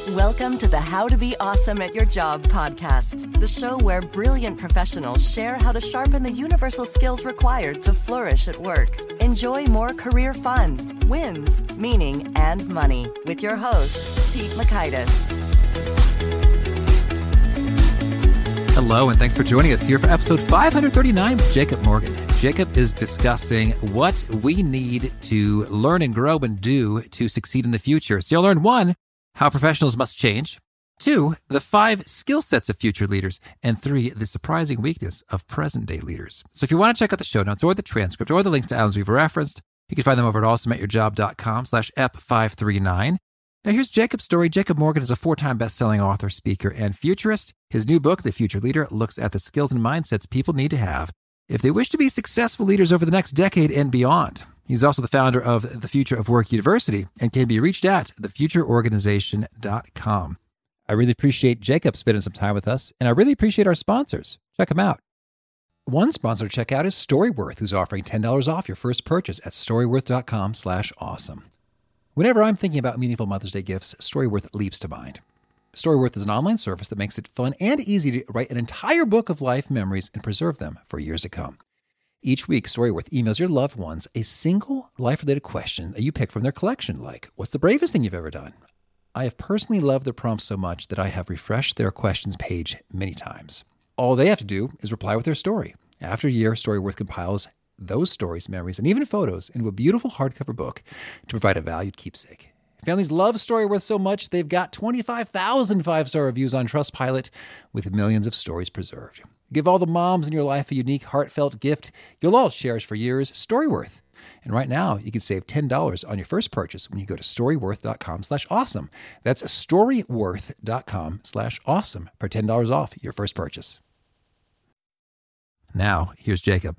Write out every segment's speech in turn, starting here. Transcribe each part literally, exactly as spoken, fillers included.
Welcome to the How to Be Awesome at Your Job podcast, the show where brilliant professionals share how to sharpen the universal skills required to flourish at work. Enjoy more career fun, wins, meaning, and money with your host, Pete Mockaitis. Hello, and thanks for joining us here for episode five thirty-nine with Jacob Morgan. Jacob is discussing what we need to learn and grow and do to succeed in the future. So you'll learn, one, how professionals must change, two, the five skill sets of future leaders, and three, the surprising weakness of present-day leaders. So if you want to check out the show notes or the transcript or the links to items we've referenced, you can find them over at awesomeatyourjob.com slash ep539. Now here's Jacob's story. Jacob Morgan is a four-time best-selling author, speaker, and futurist. His new book, The Future Leader, looks at the skills and mindsets people need to have if they wish to be successful leaders over the next decade and beyond. He's also the founder of the Future of Work University and can be reached at the future organization dot com. I really appreciate Jacob spending some time with us, and I really appreciate our sponsors. Check them out. One sponsor to check out is Storyworth, who's offering ten dollars off your first purchase at storyworth.com slash awesome. Whenever I'm thinking about meaningful Mother's Day gifts, Storyworth leaps to mind. Storyworth is an online service that makes it fun and easy to write an entire book of life memories and preserve them for years to come. Each week, Storyworth emails your loved ones a single life-related question that you pick from their collection, like, what's the bravest thing you've ever done? I have personally loved their prompts so much that I have refreshed their questions page many times. All they have to do is reply with their story. After a year, Storyworth compiles those stories, memories, and even photos into a beautiful hardcover book to provide a valued keepsake. Families love Storyworth so much, they've got twenty-five thousand five-star reviews on Trustpilot with millions of stories preserved. Give all the moms in your life a unique, heartfelt gift you'll all cherish for years, Storyworth. And right now, you can save ten dollars on your first purchase when you go to storyworth.com slash awesome. That's storyworth.com slash awesome for ten dollars off your first purchase. Now, here's Jacob.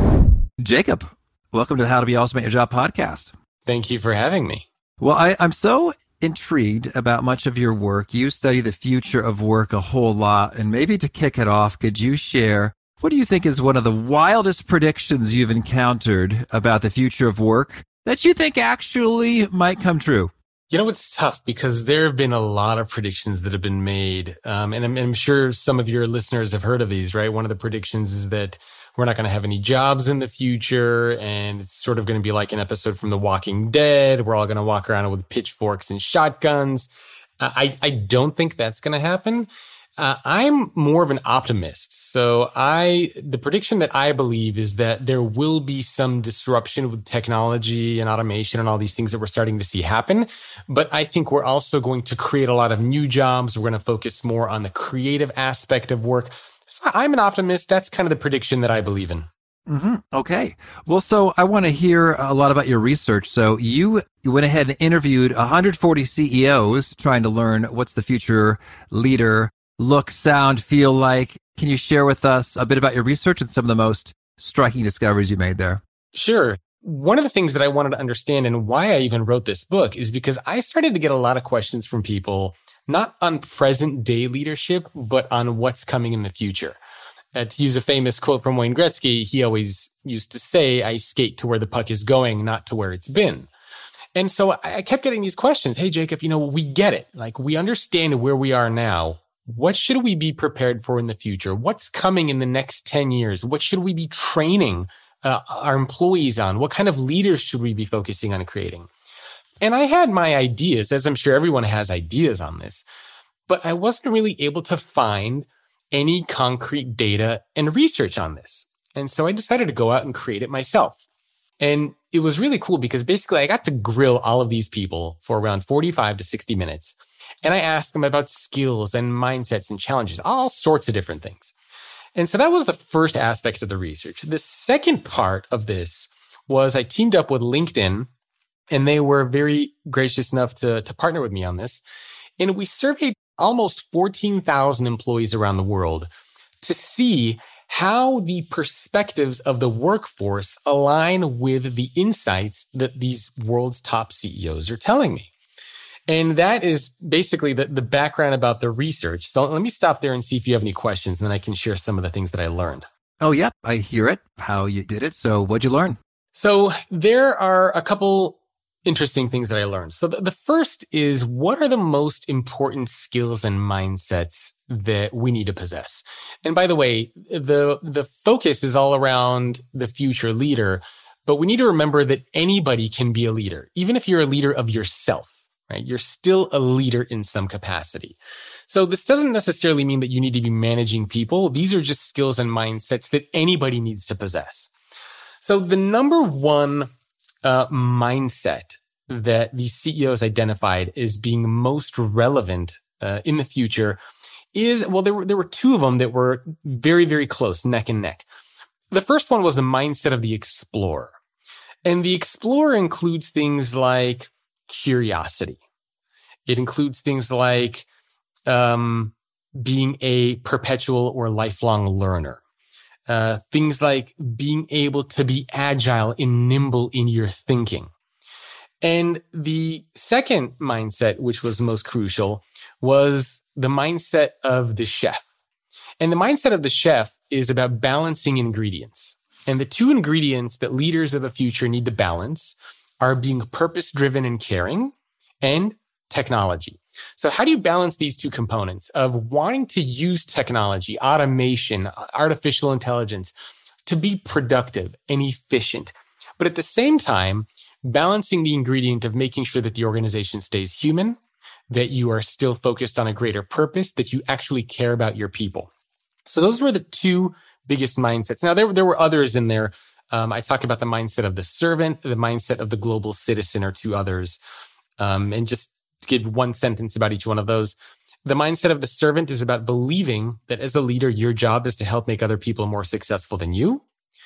Jacob, welcome to the How to Be Awesome at Your Job podcast. Thank you for having me. Well, I, I'm so intrigued about much of your work. You study the future of work a whole lot. And maybe to kick it off, could you share, what do you think is one of the wildest predictions you've encountered about the future of work that you think actually might come true? You know, it's tough because there have been a lot of predictions that have been made. Um, and I'm, I'm sure some of your listeners have heard of these, right? One of the predictions is that we're not going to have any jobs in the future. And it's sort of going to be like an episode from The Walking Dead. We're all going to walk around with pitchforks and shotguns. Uh, I, I don't think that's going to happen. Uh, I'm more of an optimist. So I, the prediction that I believe is that there will be some disruption with technology and automation and all these things that we're starting to see happen. But I think we're also going to create a lot of new jobs. We're going to focus more on the creative aspect of work. So I'm an optimist. That's kind of the prediction that I believe in. Mm-hmm. Okay. Well, so I want to hear a lot about your research. So you went ahead and interviewed one hundred forty C E Os trying to learn what's the future leader look, sound, feel like. Can you share with us a bit about your research and some of the most striking discoveries you made there? Sure. One of the things that I wanted to understand and why I even wrote this book is because I started to get a lot of questions from people, not on present day leadership, but on what's coming in the future. Uh, to use a famous quote from Wayne Gretzky, he always used to say, I skate to where the puck is going, not to where it's been. And so I kept getting these questions. Hey, Jacob, you know, we get it. Like, we understand where we are now. What should we be prepared for in the future? What's coming in the next ten years? What should we be training uh, our employees on? What kind of leaders should we be focusing on creating? And I had my ideas, as I'm sure everyone has ideas on this, but I wasn't really able to find any concrete data and research on this. And so I decided to go out and create it myself. And it was really cool because basically I got to grill all of these people for around forty-five to sixty minutes. And I asked them about skills and mindsets and challenges, all sorts of different things. And so that was the first aspect of the research. The second part of this was I teamed up with LinkedIn, and they were very gracious enough to, to partner with me on this. And we surveyed almost fourteen thousand employees around the world to see how the perspectives of the workforce align with the insights that these world's top C E Os are telling me. And that is basically the, the background about the research. So let me stop there and see if you have any questions, and then I can share some of the things that I learned. Oh, yeah, I hear it, how you did it. So what'd you learn? So there are a couple interesting things that I learned. So the, the first is, what are the most important skills and mindsets that we need to possess? And by the way, the the focus is all around the future leader, but we need to remember that anybody can be a leader, even if you're a leader of yourself, right? You're still a leader in some capacity. So this doesn't necessarily mean that you need to be managing people. These are just skills and mindsets that anybody needs to possess. So the number one uh, mindset that these C E Os identified as being most relevant uh, in the future is, well, there were, there were two of them that were very, very close, neck and neck. The first one was the mindset of the explorer. And the explorer includes things like curiosity. It includes things like um, being a perpetual or lifelong learner. Uh, things like being able to be agile and nimble in your thinking. And the second mindset, which was most crucial, was the mindset of the chef. And the mindset of the chef is about balancing ingredients. And the two ingredients that leaders of the future need to balance are being purpose-driven and caring, and technology. So how do you balance these two components of wanting to use technology, automation, artificial intelligence to be productive and efficient, but at the same time, balancing the ingredient of making sure that the organization stays human, that you are still focused on a greater purpose, that you actually care about your people. So those were the two biggest mindsets. Now, there, there were others in there. Um, I talk about the mindset of the servant, the mindset of the global citizen, or two others. Um, and just to give one sentence about each one of those. The mindset of the servant is about believing that as a leader, your job is to help make other people more successful than you.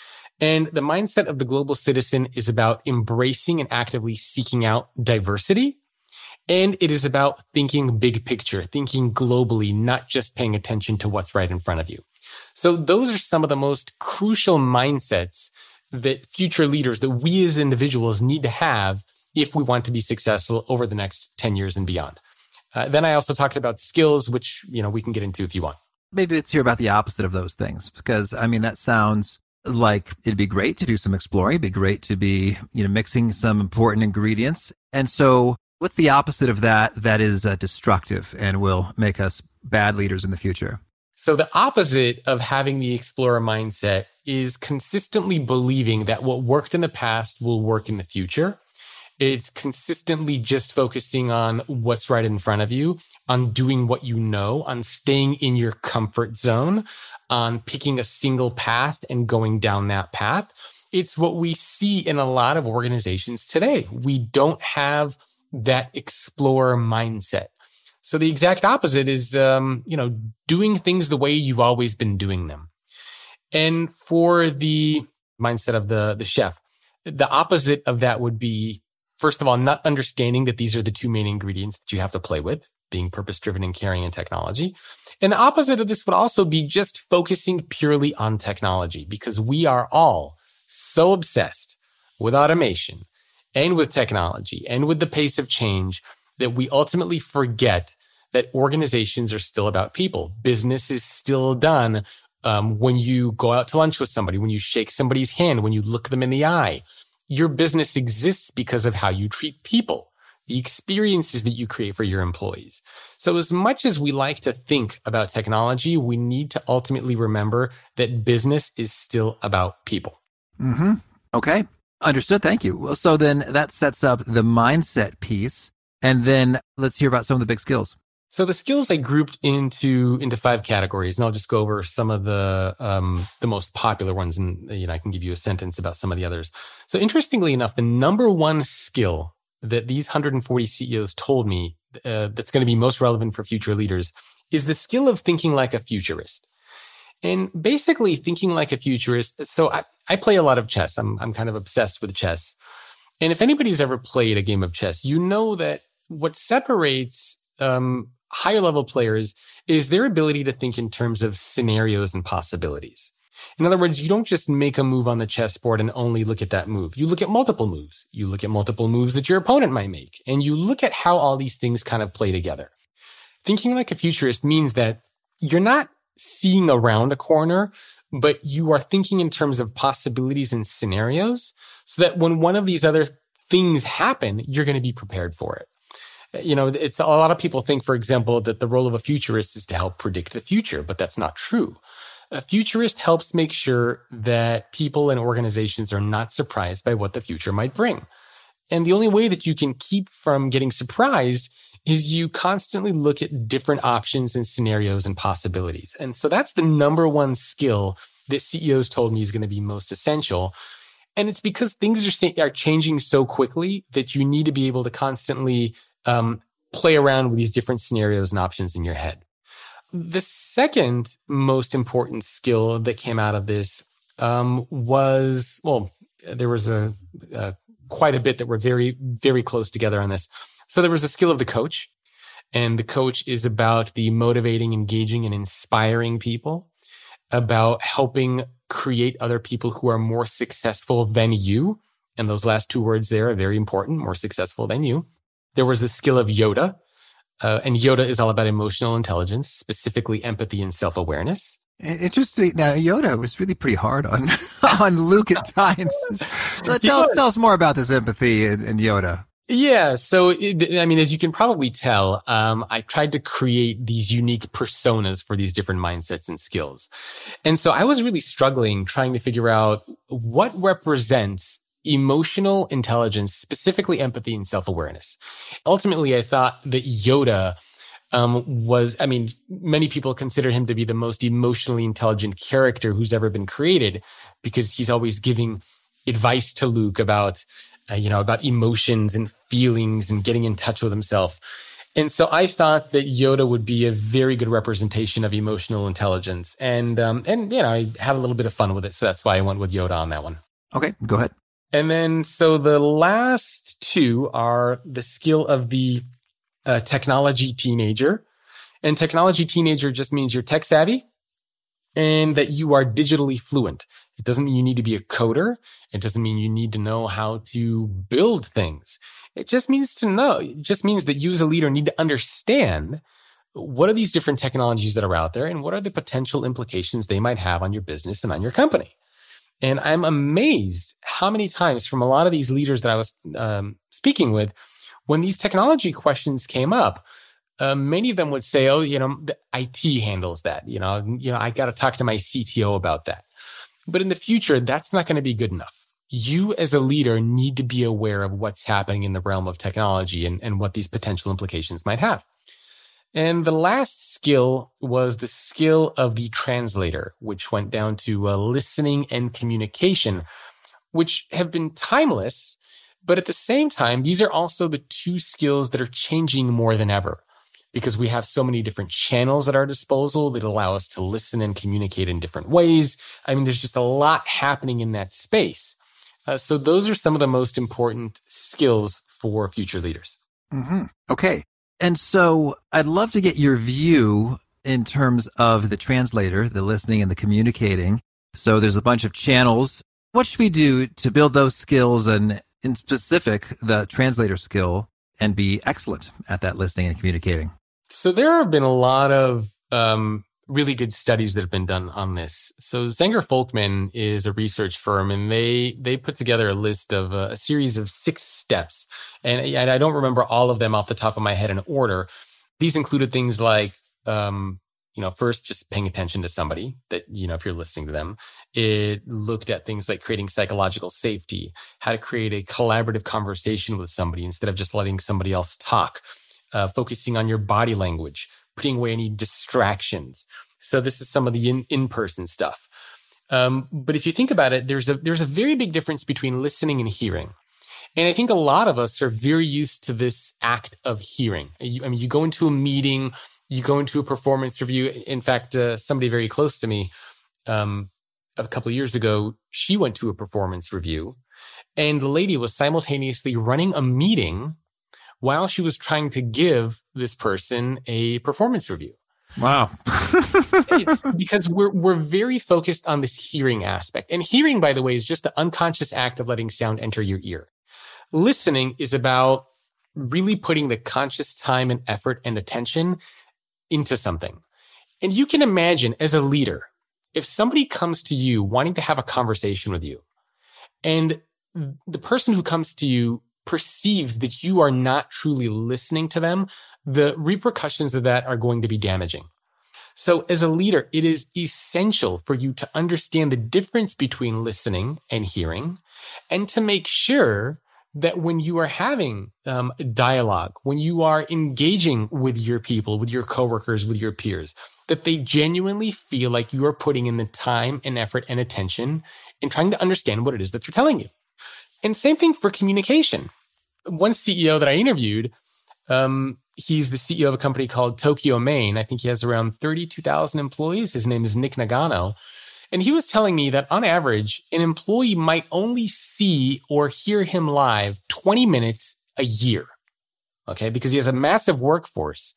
And the mindset of the global citizen is about embracing and actively seeking out diversity. And it is about thinking big picture, thinking globally, not just paying attention to what's right in front of you. So those are some of the most crucial mindsets that future leaders, that we as individuals need to have if we want to be successful over the next ten years and beyond. Uh, then I also talked about skills, which, you know, we can get into if you want. Maybe let's hear about the opposite of those things, because I mean, that sounds like it'd be great to do some exploring. It'd be great to be, you know, mixing some important ingredients. And so what's the opposite of that that is uh, destructive and will make us bad leaders in the future? So the opposite of having the explorer mindset is consistently believing that what worked in the past will work in the future. It's consistently just focusing on what's right in front of you, on doing what you know, on staying in your comfort zone, on picking a single path and going down that path. It's what we see in a lot of organizations today. We don't have that explorer mindset. So the exact opposite is, um, you know, doing things the way you've always been doing them. And for the mindset of the, the chef, the opposite of that would be, first of all, not understanding that these are the two main ingredients that you have to play with, being purpose-driven and caring and technology. And the opposite of this would also be just focusing purely on technology, because we are all so obsessed with automation and with technology and with the pace of change that we ultimately forget that organizations are still about people. Business is still done um, when you go out to lunch with somebody, when you shake somebody's hand, when you look them in the eye. Your business exists because of how you treat people, the experiences that you create for your employees. So as much as we like to think about technology, we need to ultimately remember that business is still about people. Mm-hmm. Okay. Understood. Thank you. Well, so then that sets up the mindset piece. And then let's hear about some of the big skills. So the skills I grouped into into five categories, and I'll just go over some of the um, the most popular ones, and you know I can give you a sentence about some of the others. So interestingly enough, the number one skill that these one hundred forty C E Os told me uh, that's going to be most relevant for future leaders is the skill of thinking like a futurist. And basically thinking like a futurist. So I, I play a lot of chess. I'm I'm kind of obsessed with chess. And if anybody's ever played a game of chess, you know that what separates um, higher level players is their ability to think in terms of scenarios and possibilities. In other words, you don't just make a move on the chessboard and only look at that move. You look at multiple moves. You look at multiple moves that your opponent might make, and you look at how all these things kind of play together. Thinking like a futurist means that you're not seeing around a corner, but you are thinking in terms of possibilities and scenarios, so that when one of these other things happen, you're going to be prepared for it. You know, it's a lot of people think, for example, that the role of a futurist is to help predict the future, but that's not true. A futurist helps make sure that people and organizations are not surprised by what the future might bring. And the only way that you can keep from getting surprised is you constantly look at different options and scenarios and possibilities. And so that's the number one skill that C E Os told me is going to be most essential. And it's because things are, are changing so quickly that you need to be able to constantly um, play around with these different scenarios and options in your head. The second most important skill that came out of this um, was, well, there was a, a quite a bit that were very, very close together on this. So there was the skill of the coach, and the coach is about the motivating, engaging, and inspiring people, about helping create other people who are more successful than you. And those last two words there are very important, more successful than you. There was the skill of Yoda, uh, and Yoda is all about emotional intelligence, specifically empathy and self-awareness. Interesting. Now, Yoda was really pretty hard on on Luke at times. tell, us, tell us more about this empathy in, in Yoda. Yeah. So, it, I mean, as you can probably tell, um, I tried to create these unique personas for these different mindsets and skills. And so I was really struggling trying to figure out what represents emotional intelligence, specifically empathy and self-awareness. Ultimately, I thought that Yoda um, was, I mean, many people consider him to be the most emotionally intelligent character who's ever been created, because he's always giving advice to Luke about Uh, you know, about emotions and feelings and getting in touch with himself. And so I thought that Yoda would be a very good representation of emotional intelligence. And, um, and, you know, I had a little bit of fun with it. So that's why I went with Yoda on that one. Okay, go ahead. And then, so the last two are the skill of the uh, technology teenager. And technology teenager just means you're tech savvy and that you are digitally fluent. It doesn't mean you need to be a coder. It doesn't mean you need to know how to build things. It just means to know, it just means that you as a leader need to understand what are these different technologies that are out there and what are the potential implications they might have on your business and on your company. And I'm amazed how many times from a lot of these leaders that I was um, speaking with, when these technology questions came up, Uh, many of them would say, oh, you know, the I T handles that. You know, you know, I got to talk to my C T O about that. But in the future, that's not going to be good enough. You as a leader need to be aware of what's happening in the realm of technology and, and what these potential implications might have. And the last skill was the skill of the translator, which went down to uh, listening and communication, which have been timeless. But at the same time, these are also the two skills that are changing more than ever, because we have so many different channels at our disposal that allow us to listen and communicate in different ways. I mean, there's just a lot happening in that space. Uh, so those are some of the most important skills for future leaders. Mm-hmm. Okay. And so I'd love to get your view in terms of the translator, the listening and the communicating. So there's a bunch of channels. What should we do to build those skills, and in specific, the translator skill, and be excellent at that listening and communicating? So there have been a lot of um, really good studies that have been done on this. So Zenger Folkman is a research firm, and they they put together a list of uh, a series of six steps. And, and I don't remember all of them off the top of my head in order. These included things like, um, you know, first, just paying attention to somebody that, you know, if you're listening to them. It looked at things like creating psychological safety, how to create a collaborative conversation with somebody instead of just letting somebody else talk, uh, focusing on your body language, putting away any distractions. So this is some of the in, in-person stuff. Um, but if you think about it, there's a, there's a very big difference between listening and hearing. And I think a lot of us are very used to this act of hearing. You, I mean, you go into a meeting, you go into a performance review. In fact, uh, somebody very close to me um, a couple of years ago, she went to a performance review, and the lady was simultaneously running a meeting while she was trying to give this person a performance review. Wow. It's because we're we're very focused on this hearing aspect. And hearing, by the way, is just the unconscious act of letting sound enter your ear. Listening is about really putting the conscious time and effort and attention into something. And you can imagine, as a leader, if somebody comes to you wanting to have a conversation with you, and the person who comes to you perceives that you are not truly listening to them, the repercussions of that are going to be damaging. So as a leader, it is essential for you to understand the difference between listening and hearing, and to make sure that when you are having um, dialogue, when you are engaging with your people, with your coworkers, with your peers, that they genuinely feel like you are putting in the time and effort and attention in trying to understand what it is that they're telling you. And same thing for communication. One C E O that I interviewed, um, he's the C E O of a company called Tokyo Main. I think he has around thirty-two thousand employees. His name is Nick Nagano. And he was telling me that on average, an employee might only see or hear him live twenty minutes a year, okay? Because he has a massive workforce.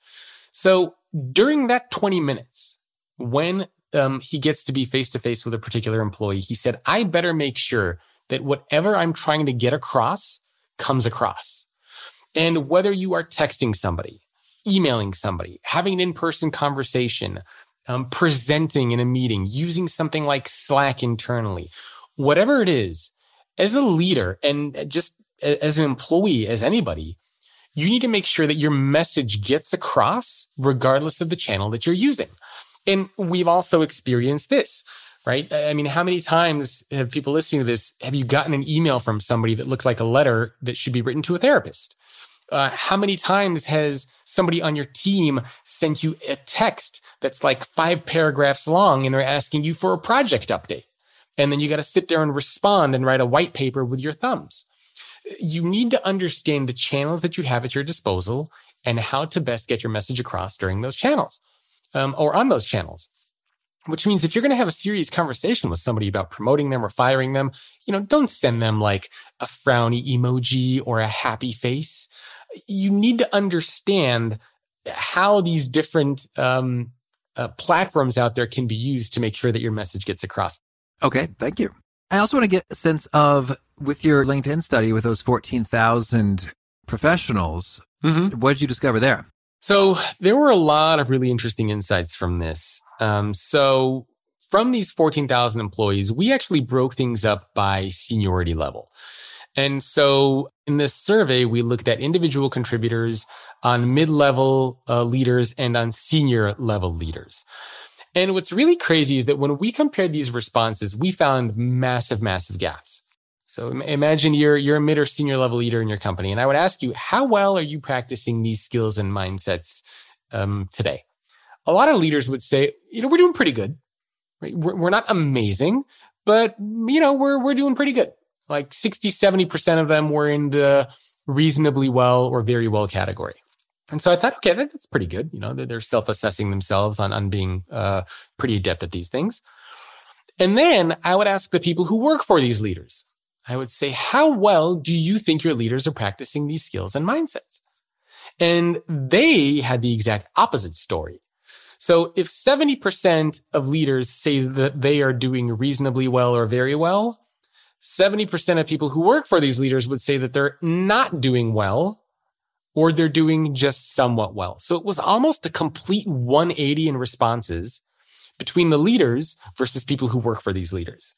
So during that twenty minutes, when um, he gets to be face-to-face with a particular employee, he said, I better make sure that whatever I'm trying to get across comes across. And whether you are texting somebody, emailing somebody, having an in-person conversation, Um, presenting in a meeting, using something like Slack internally, whatever it is, as a leader and just as an employee, as anybody, you need to make sure that your message gets across regardless of the channel that you're using. And we've also experienced this, right? I mean, how many times have people listening to this, have you gotten an email from somebody that looked like a letter that should be written to a therapist? Uh, how many times has somebody on your team sent you a text that's like five paragraphs long and they're asking you for a project update? And then you got to sit there and respond and write a white paper with your thumbs. You need to understand the channels that you have at your disposal and how to best get your message across during those channels um, or on those channels. Which means if you're going to have a serious conversation with somebody about promoting them or firing them, you know, don't send them like a frowny emoji or a happy face. You need to understand how these different um, uh, platforms out there can be used to make sure that your message gets across. Okay, thank you. I also want to get a sense of, with your LinkedIn study with those fourteen thousand professionals, mm-hmm. what did you discover there? So there were a lot of really interesting insights from this. Um, so from these fourteen thousand employees, we actually broke things up by seniority level. And so in this survey, we looked at individual contributors, on mid-level uh, leaders, and on senior level leaders. And what's really crazy is that when we compared these responses, we found massive, massive gaps. So imagine you're, you're a mid or senior level leader in your company. And I would ask you, how well are you practicing these skills and mindsets um, today? A lot of leaders would say, you know, we're doing pretty good. Right? We're, we're not amazing, but, you know, we're, we're doing pretty good. Like sixty, seventy percent of them were in the reasonably well or very well category. And so I thought, okay, that's pretty good. You know, they're self-assessing themselves on, on being uh, pretty adept at these things. And then I would ask the people who work for these leaders, I would say, how well do you think your leaders are practicing these skills and mindsets? And they had the exact opposite story. So if seventy percent of leaders say that they are doing reasonably well or very well, seventy percent of people who work for these leaders would say that they're not doing well or they're doing just somewhat well. So it was almost a complete one eighty in responses between the leaders versus people who work for these leaders.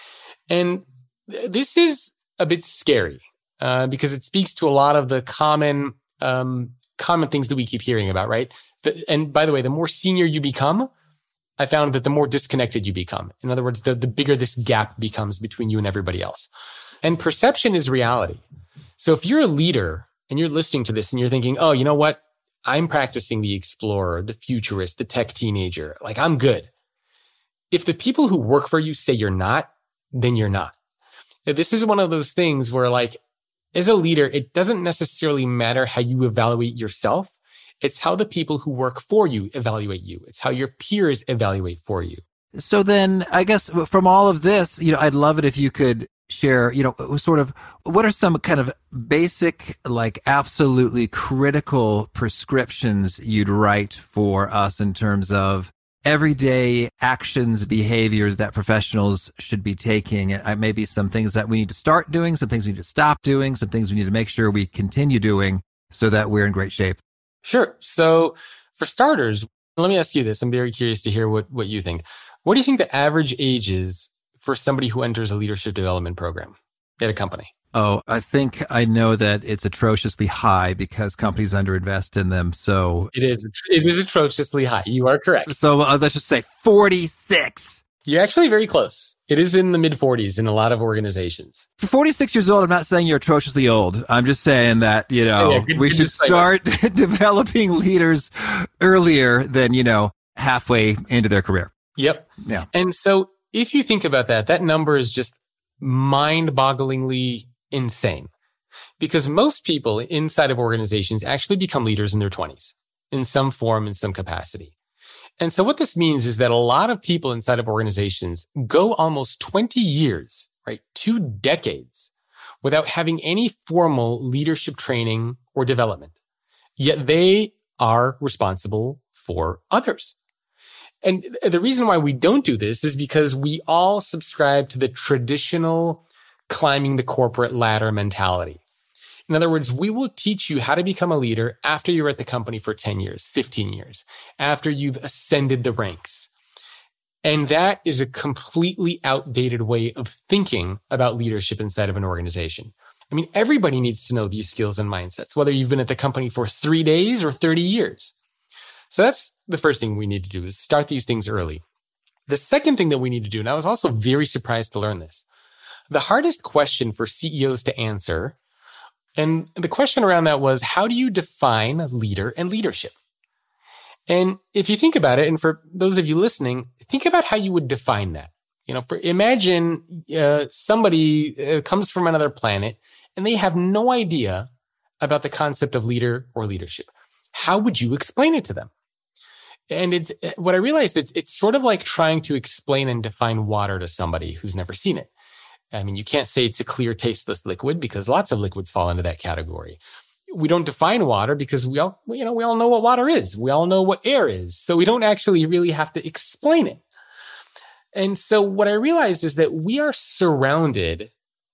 And this is a bit scary uh, because it speaks to a lot of the common um, common things that we keep hearing about, right? The, and by the way, the more senior you become, I found that the more disconnected you become. In other words, the, the bigger this gap becomes between you and everybody else. And perception is reality. So if you're a leader and you're listening to this and you're thinking, oh, you know what? I'm practicing the explorer, the futurist, the tech teenager. Like, I'm good. If the people who work for you say you're not, then you're not. This is one of those things where, like, as a leader, it doesn't necessarily matter how you evaluate yourself. It's how the people who work for you evaluate you. It's how your peers evaluate for you. So then I guess from all of this, you know, I'd love it if you could share, you know, sort of what are some kind of basic, like absolutely critical prescriptions you'd write for us in terms of everyday actions, behaviors that professionals should be taking. And maybe some things that we need to start doing, some things we need to stop doing, some things we need to make sure we continue doing so that we're in great shape. Sure. So for starters, let me ask you this. I'm very curious to hear what, what you think. What do you think the average age is for somebody who enters a leadership development program at a company? Oh, I think I know that it's atrociously high because companies underinvest in them. So it is, it is atrociously high. You are correct. So uh, let's just say forty-six. You're actually very close. It is in the mid forties in a lot of organizations. For forty-six years old, I'm not saying you're atrociously old. I'm just saying that, you know, yeah, good, we good should start developing leaders earlier than, you know, halfway into their career. Yep. Yeah. And so if you think about that, that number is just mind-bogglingly insane, because most people inside of organizations actually become leaders in their twenties in some form, in some capacity. And so what this means is that a lot of people inside of organizations go almost twenty years, right? Two decades without having any formal leadership training or development. Yet they are responsible for others. And the reason why we don't do this is because we all subscribe to the traditional climbing the corporate ladder mentality. In other words, we will teach you how to become a leader after you're at the company for ten years, fifteen years, after you've ascended the ranks. And that is a completely outdated way of thinking about leadership inside of an organization. I mean, everybody needs to know these skills and mindsets, whether you've been at the company for three days or thirty years. So that's the first thing we need to do, is start these things early. The second thing that we need to do, and I was also very surprised to learn this, the hardest question for C E Os to answer, and the question around that was, how do you define leader and leadership? And if you think about it, and for those of you listening, think about how you would define that. You know, for imagine uh, somebody uh, comes from another planet and they have no idea about the concept of leader or leadership. How would you explain it to them? And it's what I realized, it's, it's sort of like trying to explain and define water to somebody who's never seen it. I mean, you can't say it's a clear, tasteless liquid because lots of liquids fall into that category. We don't define water because we all, you know, we all know what water is. We all know what air is. So we don't actually really have to explain it. And so what I realized is that we are surrounded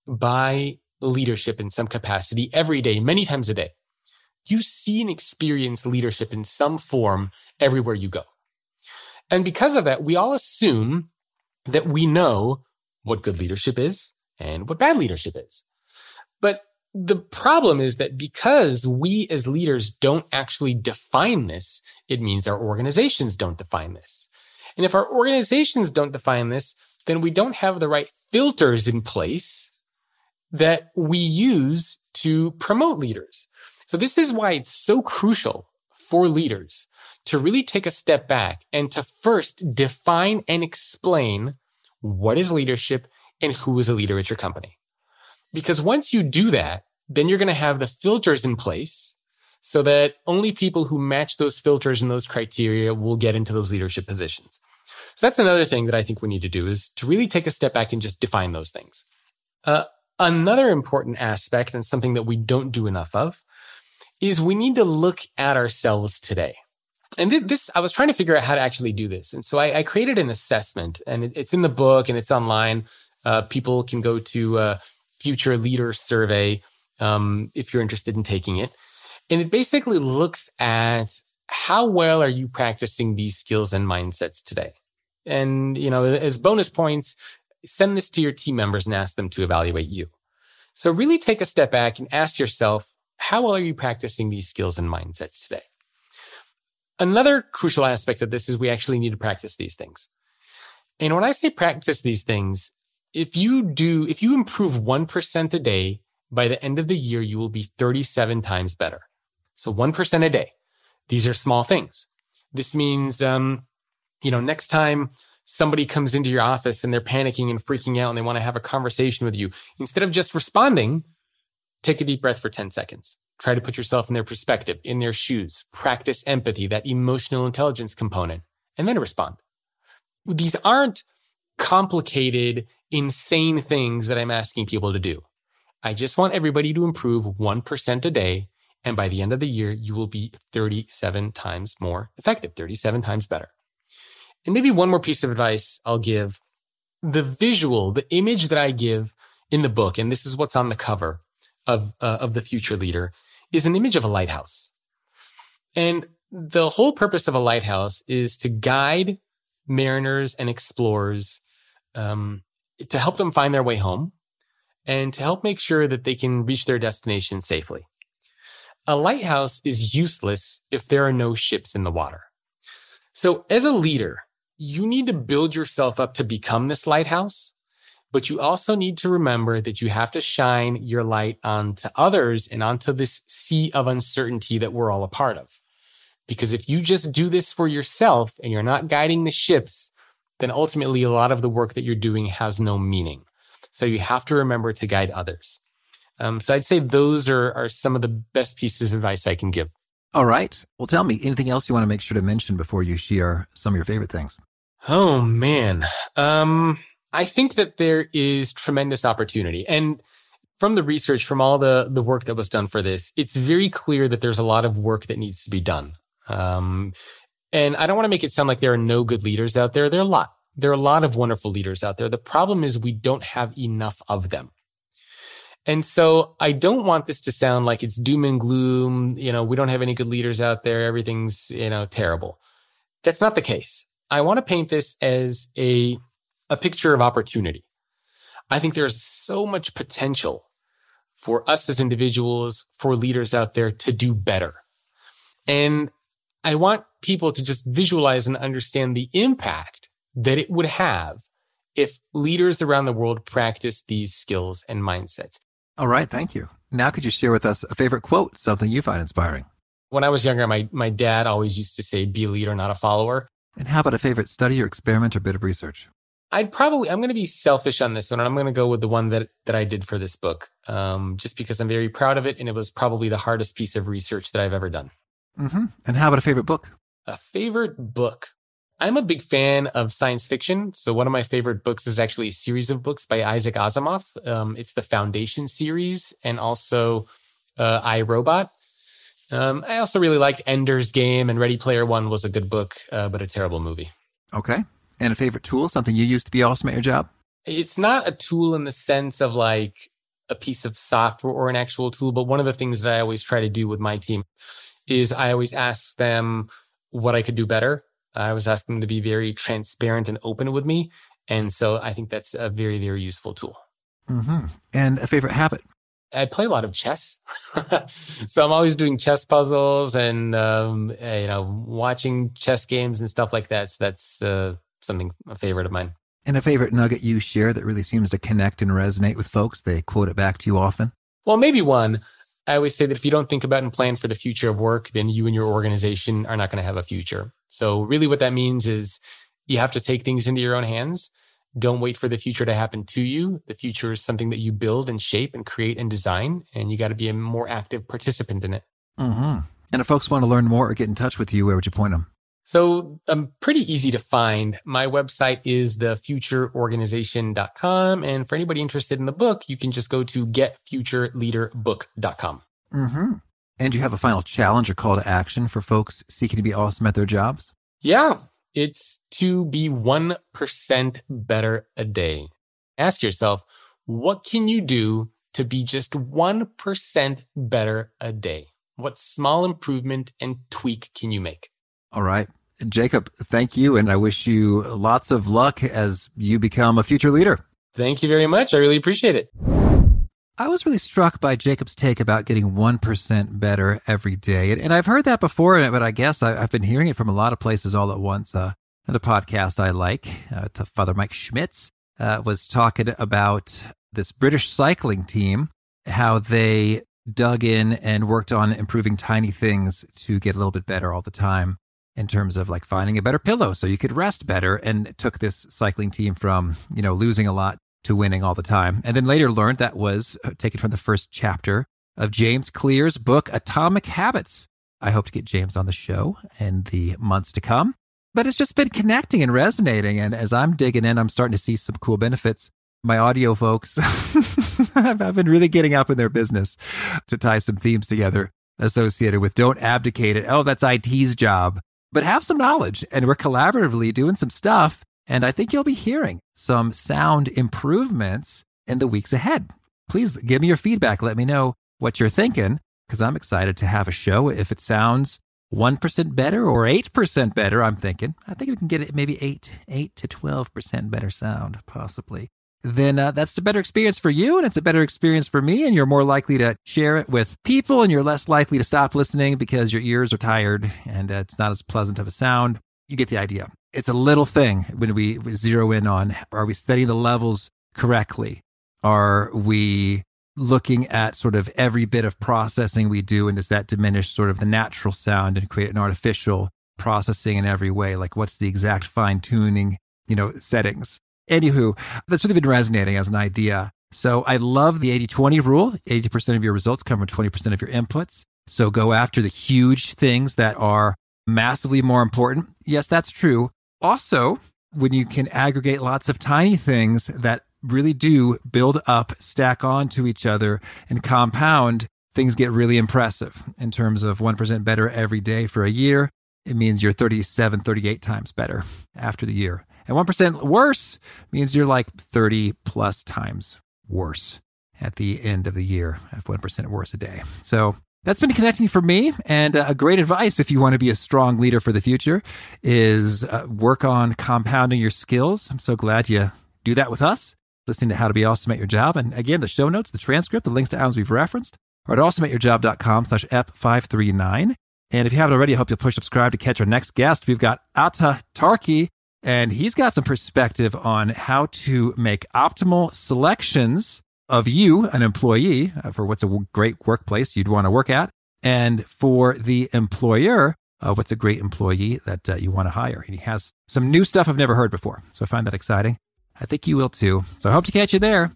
by leadership in some capacity every day, many times a day. You see and experience leadership in some form everywhere you go. And because of that, we all assume that we know what good leadership is and what bad leadership is. But the problem is that because we as leaders don't actually define this, it means our organizations don't define this. And if our organizations don't define this, then we don't have the right filters in place that we use to promote leaders. So this is why it's so crucial for leaders to really take a step back and to first define and explain what is leadership and who is a leader at your company. Because once you do that, then you're going to have the filters in place so that only people who match those filters and those criteria will get into those leadership positions. So that's another thing that I think we need to do, is to really take a step back and just define those things. Uh, another important aspect, and something that we don't do enough of, is we need to look at ourselves today. And this, I was trying to figure out how to actually do this. And so I, I created an assessment, and it, it's in the book and it's online. Uh, people can go to uh, Future Leader Survey um, if you're interested in taking it. And it basically looks at how well are you practicing these skills and mindsets today. And, you know, as bonus points, send this to your team members and ask them to evaluate you. So really take a step back and ask yourself, how well are you practicing these skills and mindsets today? Another crucial aspect of this is we actually need to practice these things. And when I say practice these things, if you do, if you improve one percent a day, by the end of the year, you will be thirty-seven times better. So one percent a day. These are small things. This means, um, you know, next time somebody comes into your office and they're panicking and freaking out and they want to have a conversation with you, instead of just responding, take a deep breath for ten seconds. Try to put yourself in their perspective, in their shoes. Practice empathy, that emotional intelligence component, and then respond. These aren't complicated, insane things that I'm asking people to do. I just want everybody to improve one percent a day. And by the end of the year, you will be thirty-seven times more effective, thirty-seven times better. And maybe one more piece of advice I'll give. The visual, the image that I give in the book, and this is what's on the cover of, uh, of The Future Leader, is an image of a lighthouse. And the whole purpose of a lighthouse is to guide mariners and explorers, um, to help them find their way home, and to help make sure that they can reach their destination safely. A lighthouse is useless if there are no ships in the water. So as a leader, you need to build yourself up to become this lighthouse, but you also need to remember that you have to shine your light onto others and onto this sea of uncertainty that we're all a part of. Because if you just do this for yourself and you're not guiding the ships, then ultimately a lot of the work that you're doing has no meaning. So you have to remember to guide others. Um, so I'd say those are, are some of the best pieces of advice I can give. All right. Well, tell me, anything else you want to make sure to mention before you share some of your favorite things? Oh, man. Um, I think that there is tremendous opportunity. And from the research, from all the, the work that was done for this, it's very clear that there's a lot of work that needs to be done. Um, and I don't want to make it sound like there are no good leaders out there. There are a lot. There are a lot of wonderful leaders out there. The problem is we don't have enough of them. And so I don't want this to sound like it's doom and gloom. You know, we don't have any good leaders out there. Everything's, you know, terrible. That's not the case. I want to paint this as a, a picture of opportunity. I think there's so much potential for us as individuals, for leaders out there to do better. And I want people to just visualize and understand the impact that it would have if leaders around the world practice these skills and mindsets. All right. Thank you. Now, could you share with us a favorite quote, something you find inspiring? When I was younger, my, my dad always used to say, be a leader, not a follower. And how about a favorite study or experiment or bit of research? I'd probably, I'm going to be selfish on this one, and I'm going to go with the one that, that I did for this book, um, just because I'm very proud of it, and it was probably the hardest piece of research that I've ever done. Mm-hmm. And how about a favorite book? A favorite book. I'm a big fan of science fiction. So one of my favorite books is actually a series of books by Isaac Asimov. Um, it's the Foundation series and also uh, I, Robot. Um, I also really liked Ender's Game, and Ready Player One was a good book, uh, but a terrible movie. Okay. And a favorite tool, something you use to be awesome at your job? It's not a tool in the sense of like a piece of software or an actual tool, but one of the things that I always try to do with my team is I always ask them what I could do better. I always ask them to be very transparent and open with me. And so I think that's a very, very useful tool. Mm-hmm. And a favorite habit? I play a lot of chess. So I'm always doing chess puzzles and, um, you know, watching chess games and stuff like that. So that's uh, something, a favorite of mine. And a favorite nugget you share that really seems to connect and resonate with folks? They quote it back to you often? Well, maybe one. I always say that if you don't think about and plan for the future of work, then you and your organization are not going to have a future. So really what that means is you have to take things into your own hands. Don't wait for the future to happen to you. The future is something that you build and shape and create and design, and you got to be a more active participant in it. Mm-hmm. And if folks want to learn more or get in touch with you, where would you point them? So I'm um, pretty easy to find. My website is the future organization dot com. And for anybody interested in the book, you can just go to get future leader book dot com. Mm-hmm. And you have a final challenge or call to action for folks seeking to be awesome at their jobs? Yeah, it's to be one percent better a day. Ask yourself, what can you do to be just one percent better a day? What small improvement and tweak can you make? All right. Jacob, thank you. And I wish you lots of luck as you become a future leader. Thank you very much. I really appreciate it. I was really struck by Jacob's take about getting one percent better every day. And, and I've heard that before, but I guess I, I've been hearing it from a lot of places all at once. Uh, another podcast I like, uh, the Father Mike Schmitz, uh, was talking about this British cycling team, how they dug in and worked on improving tiny things to get a little bit better all the time in terms of like finding a better pillow so you could rest better, and took this cycling team from, you know, losing a lot to winning all the time. And then later learned that was taken from the first chapter of James Clear's book, Atomic Habits. I hope to get James on the show in the months to come. But it's just been connecting and resonating. And as I'm digging in, I'm starting to see some cool benefits. My audio folks, I've been really getting up in their business to tie some themes together associated with don't abdicate it. Oh, that's I T's job. But have some knowledge. And we're collaboratively doing some stuff. And I think you'll be hearing some sound improvements in the weeks ahead. Please give me your feedback. Let me know what you're thinking, because I'm excited to have a show. If it sounds one percent better or eight percent better, I'm thinking, I think we can get it maybe eight, eight to twelve percent better sound, possibly. then uh, that's a better experience for you and it's a better experience for me. And you're more likely to share it with people and you're less likely to stop listening because your ears are tired and uh, it's not as pleasant of a sound. You get the idea. It's a little thing when we zero in on, are we studying the levels correctly? Are we looking at sort of every bit of processing we do? And does that diminish sort of the natural sound and create an artificial processing in every way? Like what's the exact fine tuning, you know, settings? Anywho, that's really been resonating as an idea. So I love the eighty twenty rule. eighty percent of your results come from twenty percent of your inputs. So go after the huge things that are massively more important. Yes, that's true. Also, when you can aggregate lots of tiny things that really do build up, stack onto each other and compound, things get really impressive in terms of one percent better every day for a year. It means you're thirty-seven, thirty-eight times better after the year. And one percent worse means you're like thirty plus times worse at the end of the year, at one percent worse a day. So that's been connecting for me. And uh, a great advice if you want to be a strong leader for the future is uh, work on compounding your skills. I'm so glad you do that with us, listening to How to Be Awesome at Your Job. And again, the show notes, the transcript, the links to items we've referenced are at awesomeatyourjob.com slash ep five three nine. And if you haven't already, I hope you'll push subscribe to catch our next guest. We've got Atta Tarki, and he's got some perspective on how to make optimal selections of you, an employee, for what's a great workplace you'd want to work at, and for the employer, uh, what's a great employee that uh, you want to hire. And he has some new stuff I've never heard before. So I find that exciting. I think you will too. So I hope to catch you there.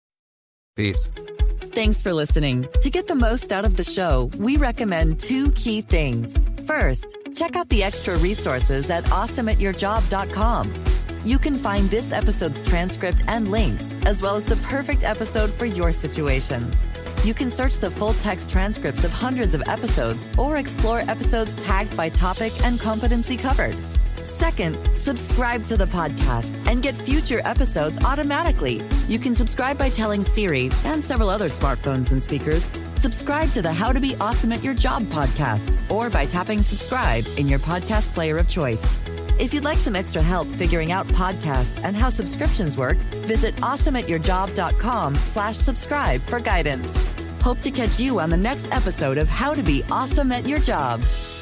Peace. Thanks for listening. To get the most out of the show, we recommend two key things. First, check out the extra resources at awesome at your job dot com. You can find this episode's transcript and links, as well as the perfect episode for your situation. You can search the full text transcripts of hundreds of episodes or explore episodes tagged by topic and competency covered. Second, subscribe to the podcast and get future episodes automatically. You can subscribe by telling Siri and several other smartphones and speakers, subscribe to the How to Be Awesome at Your Job podcast, or by tapping subscribe in your podcast player of choice. If you'd like some extra help figuring out podcasts and how subscriptions work, visit awesome at your job dot com slash subscribe for guidance. Hope to catch you on the next episode of How to Be Awesome at Your Job.